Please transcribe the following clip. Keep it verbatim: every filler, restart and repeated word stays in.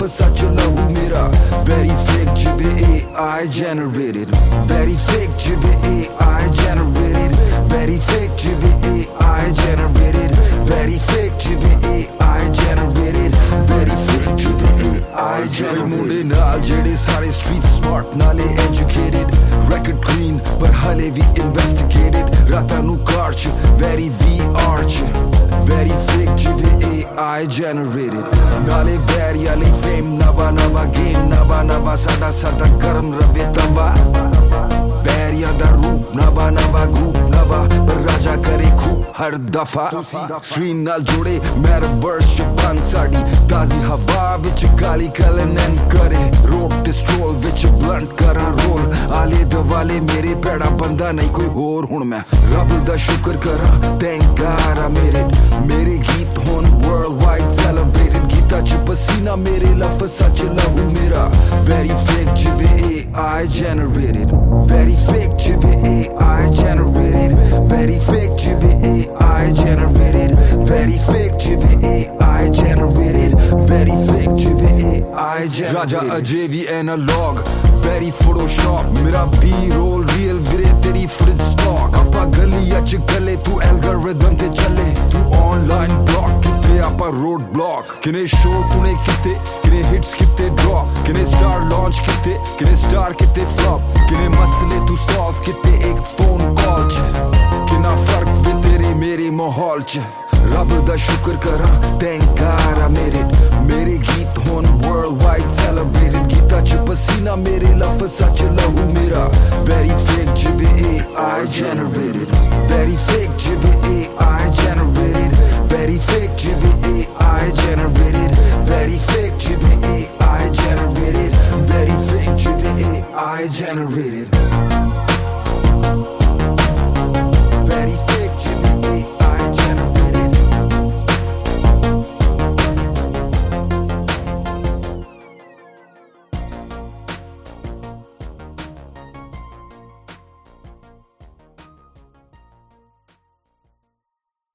लफ्ज़ सच लहू मेरा very fake जिवे A I generated very fake जिवे A I generated very fake जिवे A I generated very fake जिवे A I generated very fake जिवे A I generated मुंडे नाल जेड़े सारे street smart नाले educated record clean पर हले भी investigated रातां नू car च very V R च very fake जिवे A I generated नाले बैरी आले fame नवा नवा game नवा नवा सादा सादा गरम रवे तवा बैरिया दा रूप नवा नवा ग्रुप नवा पर राजा करे खूब हर दफा स्क्रीन नाल जोड़े मेटावर्स च बन साड़ी ताजी हवा विच काली कलन करे रोड ते स्ट्रोल विच ब्लंट करा रोल आले दवाले मेरे पैड़ा बंदा नहीं कोई होर हुण मैं रब दा शुक्र करा thank God I made it मेरे गीत होन वर्ल्ड वाइड सेलिब्रेटेड गीता च पसीना मेरे लफ्ज़ सच लहू मेरा very fake जिवे A I generated very fake जिवे A I generated very fake जिवे A I generated very fake जिवे A I generated very fake जिवे A I generated राजा अजय भी एनालॉग very photoshop मेरा B-roll real वीरे तेरी fridge stock आपा गलिया च गले तू algorithm ते चले तू online block किते आपा road block किने show तूने किते किने hits किते drop किने star launch किते किने star किते flop किने मसले तू solve किते एक phone call च किना फर्क भी तेरे मेरे माहौल च रब दा शुक्र करा thank God I made it मेरे गीत होन world wide celebrated गीता च पसीना मेरे लफ्ज़ सच लहू मेरा very fake जिवे A I generated very fake जिवे A I generated